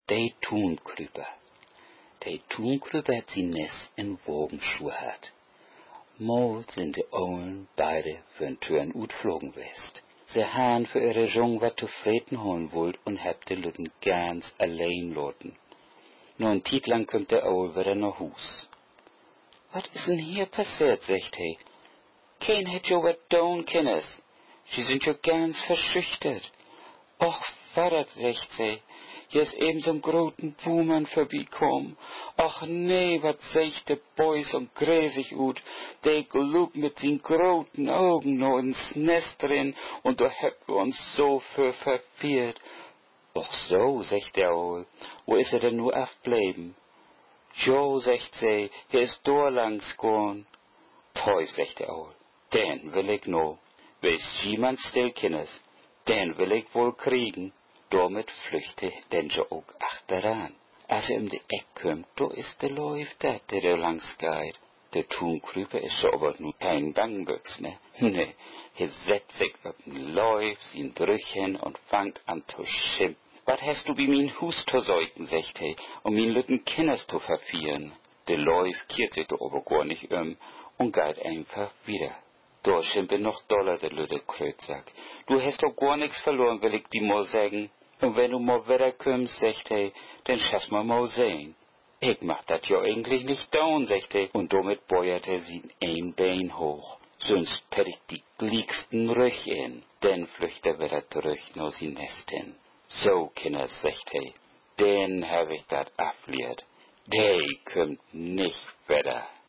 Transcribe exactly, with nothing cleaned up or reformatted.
de Tunkrüper. De Tunkrüper hat sie Nest in Wogenschuhe hat. Mal sind die Ohren beide für ein Türen utflogen west. Sie han für ihre Jung wat zufrieden holen wollt und habt die Lütten ganz allein loten. Nur ein Tiet lang kommt der Owl wieder nach Hus. Wat is denn hier passiert, sagt he. Kein hätt jo wat down kennes. Sie sind jo ganz verschüchtert. Och, Vater, sagt sie, hier ist eben so'n groten Buhmann vorbeikommen. Ach nee, wat secht der Boys und gräsig ut. Der gluckt mit den groten Augen noch ins Nest drin und da habt wir uns so für verfiert. Ach so, sagt der Owl, wo is er denn nur aftbleiben? Jo, sagt sie, er ist dorlangs gorn. Teuf, sagt der Owl, den will ich no. Wes jemand still kennes, den will ich wohl kriegen. Damit flüchte denn jo auch achteran. Als er um die Eck kommt, do ist der Läuf dat, der da langs geht. Der Tunkrüper ist so aber nur kein Bangbüchs, ne? Ne, er setzt sich auf den Läuf, sin Drüchen und fangt an zu schimpfen. Wat hast du wie min Hus zu säugen, sagt er, um min lütten Kinders zu verfieren? Der Läuf kehrt sich da aber gar nicht um und geht einfach wieder. Da schimpfe noch doller, der lütte Krötsack. Du hast doch gar nix verloren, will ich dir mal sagen. Und wenn du mal wieder kommst, sagt er, dann schaff's mal mal sehen. Ich mach dat ja eigentlich nicht down, sagt er, und damit beuert er sie ein Bein hoch. Sonst pär ich die glicksten Rüch in, dann flücht er wieder zurück nach sie Nest hin. So, Kinder, sagt er, den hab ich dat affliert. Der kommt nicht wieder.